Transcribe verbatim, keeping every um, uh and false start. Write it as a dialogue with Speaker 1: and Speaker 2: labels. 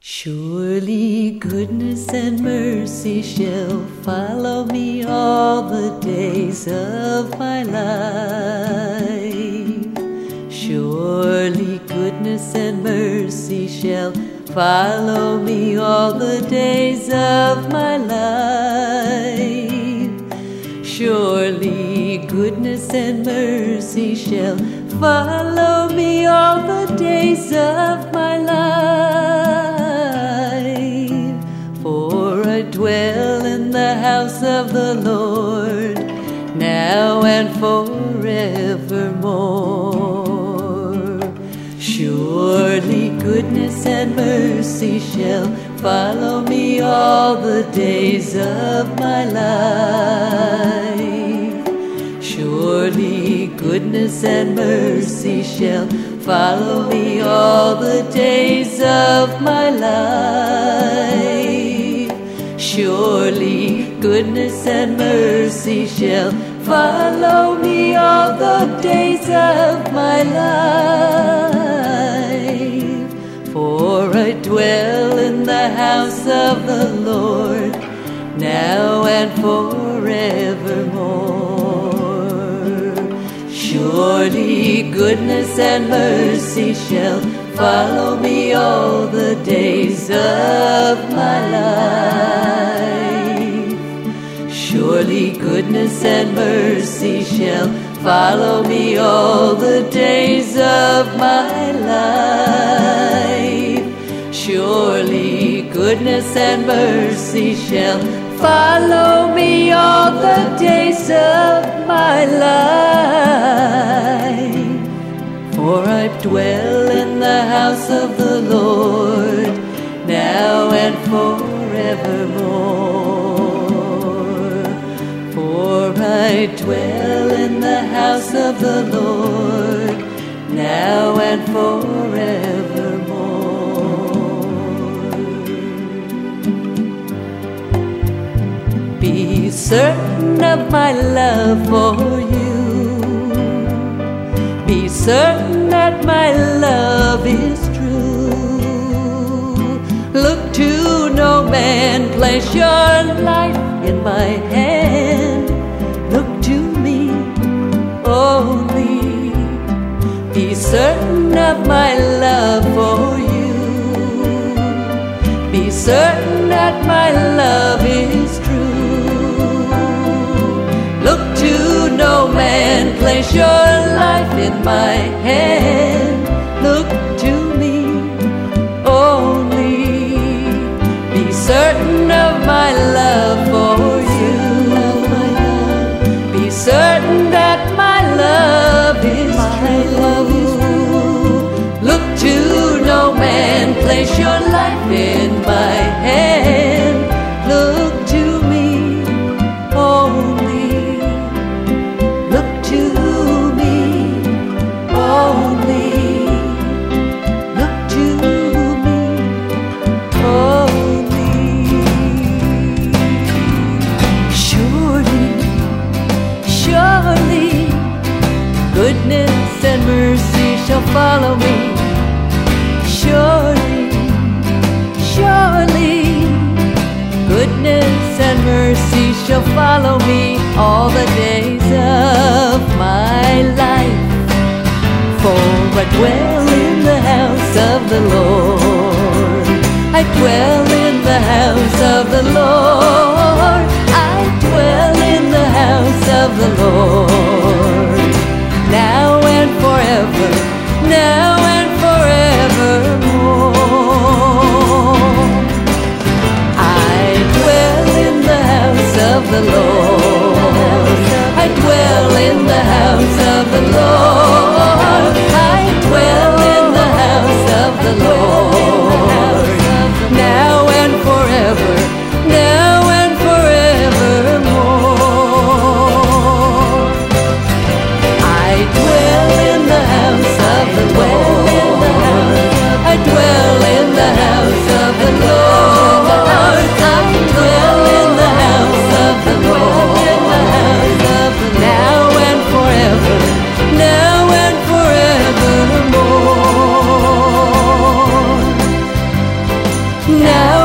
Speaker 1: Surely goodness and mercy shall follow me all the days of my life. Surely goodness and mercy shall follow me all the days of my life. Surely goodness and mercy shall follow me all the days of my life. For I dwell in the house of the Lord, now and forevermore. Surely goodness and mercy shall follow me all the days of my life. Surely goodness and mercy shall follow me all the days of my life. Surely goodness and mercy shall follow me all the days of my life. For I dwell in the house of the Lord, now and forevermore. Surely goodness and mercy shall follow me all the days of my life. Surely goodness and mercy shall follow me all the days of my life. Surely goodness and mercy shall follow me all the days of my life. For I dwell in the house of the Lord, now and forevermore. For I dwell in the house of the Lord, now and forevermore. Be certain of my love for you. Be certain that my love is true. Look to no man, place your life in my hand. Look to me only. Be certain of my love for you. Be certain that my love is true. Look to no man, place your life in my hand. Look to me only. Be certain of my love for you. Be certain that my love is true. Look to no man, place your life in my hand. Look to me only. Look to me only. Look to me only. Surely, surely, goodness and mercy shall follow me. Surely, surely, goodness and mercy shall follow me all the days of my life. For I dwell in the house of the Lord. I dwell in the house of the Lord. I dwell in the house of the Lord, now and forever, now and forevermore. I dwell in the house of the Lord. I dwell in the house of the Lord. I dwell in the house of the Lord, now and forever, now and forevermore. I dwell in the house of the Lord. Now